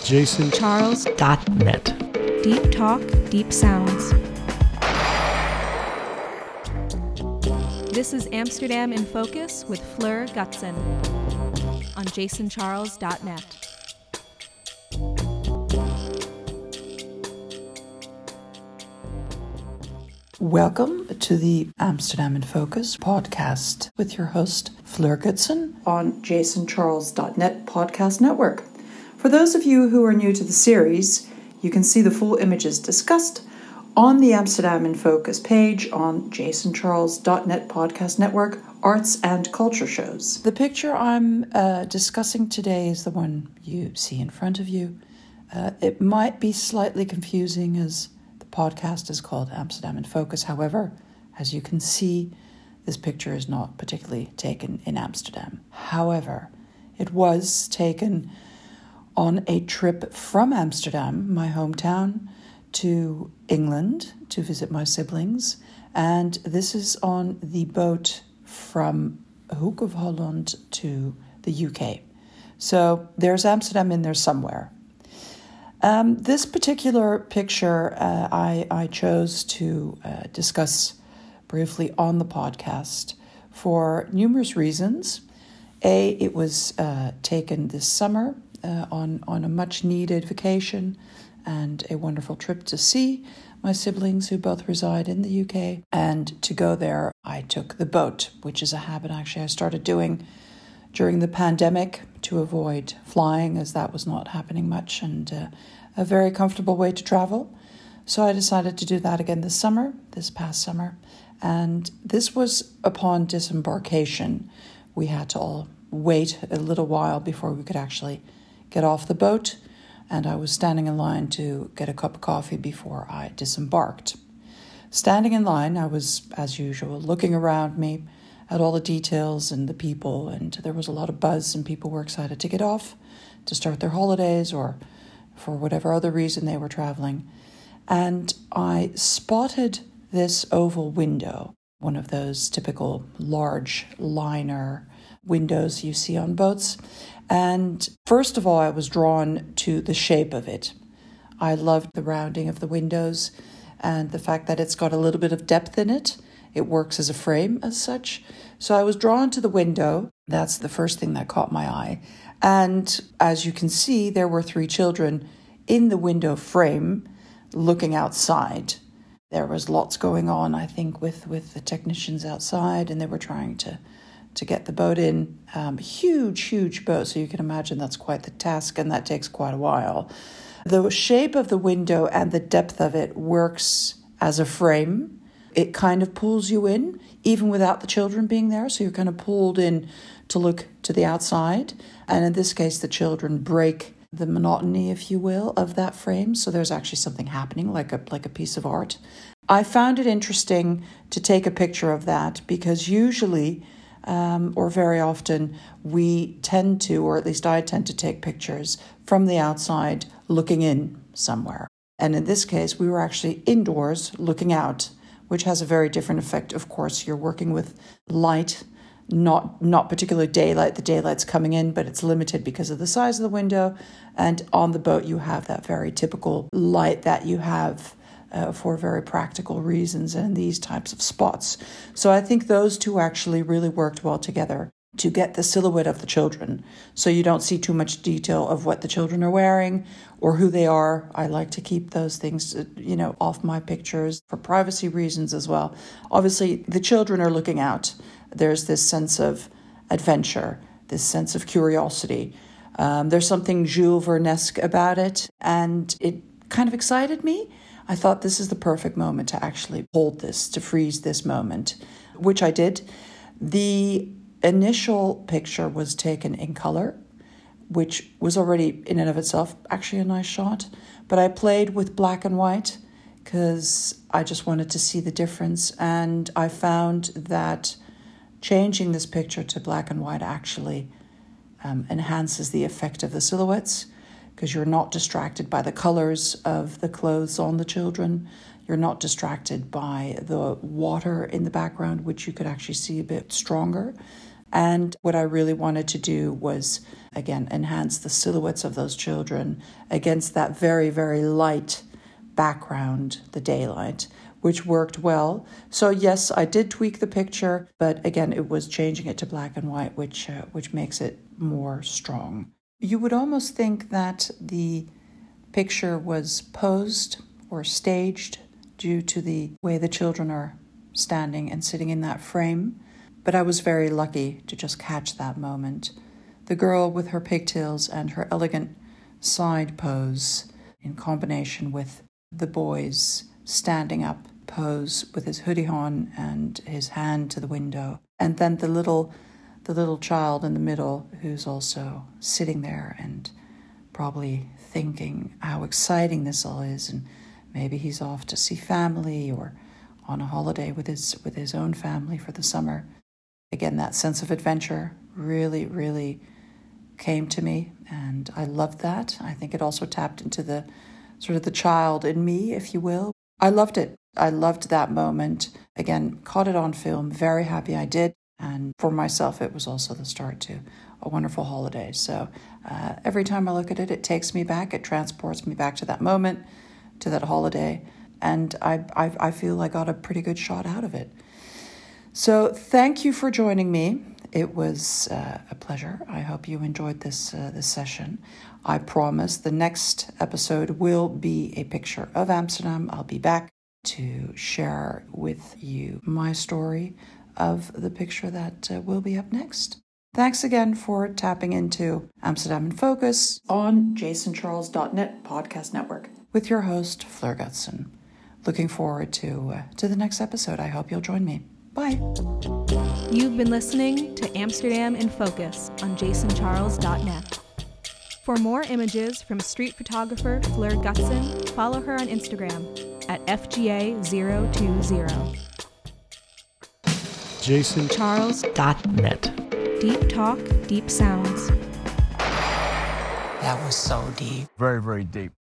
JasonCharles.net. Deep talk, deep sounds. This is Amsterdam in Focus with Fleur Gutson on JasonCharles.net. Welcome to the Amsterdam in Focus podcast with your host, Fleur Gutson, on JasonCharles.net podcast network. For those of you who are new to the series, you can see the full images discussed on the Amsterdam in Focus page on JasonCharles.net podcast network, arts and culture shows. The picture I'm discussing today is the one you see in front of you. It might be slightly confusing as the podcast is called Amsterdam in Focus. However, as you can see, this picture is not particularly taken in Amsterdam. However, it was taken on a trip from Amsterdam, my hometown, to England to visit my siblings. And this is on the boat from Hoek of Holland to the UK. So there's Amsterdam in there somewhere. This particular picture I chose to discuss briefly on the podcast for numerous reasons. It was taken this summer on a much-needed vacation and a wonderful trip to see my siblings who both reside in the UK. And to go there, I took the boat, which is a habit actually I started doing during the pandemic to avoid flying, as that was not happening much, and a very comfortable way to travel. So I decided to do that again this past summer. And this was upon disembarkation. We had to all wait a little while before we could actually get off the boat, and I was standing in line to get a cup of coffee before I disembarked. Standing in line, I was, as usual, looking around me at all the details and the people, and there was a lot of buzz, and people were excited to get off, to start their holidays, or for whatever other reason they were traveling. And I spotted this oval window, one of those typical large liner windows you see on boats. And first of all, I was drawn to the shape of it. I loved the rounding of the windows and the fact that it's got a little bit of depth in it. It works as a frame as such. So I was drawn to the window. That's the first thing that caught my eye. And as you can see, there were 3 children in the window frame looking outside. There was lots going on, I think, with the technicians outside, and they were trying to get the boat in. Huge boat, so you can imagine that's quite the task, and that takes quite a while. The shape of the window and the depth of it works as a frame. It kind of pulls you in, even without the children being there, so you're kind of pulled in to look to the outside. And in this case, the children break the monotony, if you will, of that frame. So there's actually something happening, like a piece of art. I found it interesting to take a picture of that because usually, or very often, we tend to, or at least I tend to take pictures from the outside looking in somewhere. And in this case, we were actually indoors looking out, which has a very different effect. Of course, you're working with light, not particularly daylight. The daylight's coming in, but it's limited because of the size of the window. And on the boat, you have that very typical light that you have for very practical reasons and in these types of spots. So I think those two actually really worked well together to get the silhouette of the children. So you don't see too much detail of what the children are wearing or who they are. I like to keep those things, off my pictures for privacy reasons as well. Obviously, the children are looking out. There's this sense of adventure, this sense of curiosity. There's something Jules Verne-esque about it, and it kind of excited me. I thought this is the perfect moment to actually hold this, to freeze this moment, which I did. The initial picture was taken in color, which was already in and of itself actually a nice shot. But I played with black and white because I just wanted to see the difference. And I found that changing this picture to black and white actually enhances the effect of the silhouettes, because you're not distracted by the colors of the clothes on the children. You're not distracted by the water in the background, which you could actually see a bit stronger. And what I really wanted to do was, again, enhance the silhouettes of those children against that very, very light background, the daylight, which worked well. So yes, I did tweak the picture, but again, it was changing it to black and white, which makes it more strong. You would almost think that the picture was posed or staged due to the way the children are standing and sitting in that frame, but I was very lucky to just catch that moment. The girl with her pigtails and her elegant side pose in combination with the boy's standing up pose with his hoodie on and his hand to the window, and then the little child in the middle who's also sitting there and probably thinking how exciting this all is, and maybe he's off to see family or on a holiday with his own family for the summer. Again, that sense of adventure really, really came to me, and I loved that. I think it also tapped into the sort of the child in me, if you will. I loved it. I loved that moment. Again, caught it on film. Very happy I did. And for myself, it was also the start to a wonderful holiday. So every time I look at it, it takes me back. It transports me back to that moment, to that holiday. And I feel I got a pretty good shot out of it. So thank you for joining me. It was a pleasure. I hope you enjoyed this session. I promise the next episode will be a picture of Amsterdam. I'll be back to share with you my story of the picture that will be up next. Thanks again for tapping into Amsterdam in Focus on JasonCharles.net podcast network with your host, Fleur Gutson. Looking forward to the next episode. I hope you'll join me. Bye. You've been listening to Amsterdam in Focus on JasonCharles.net. For more images from street photographer Fleur Gutson, follow her on Instagram at FGA020. JasonCharles.net. Deep talk, deep sounds. That was so deep. Very, very deep.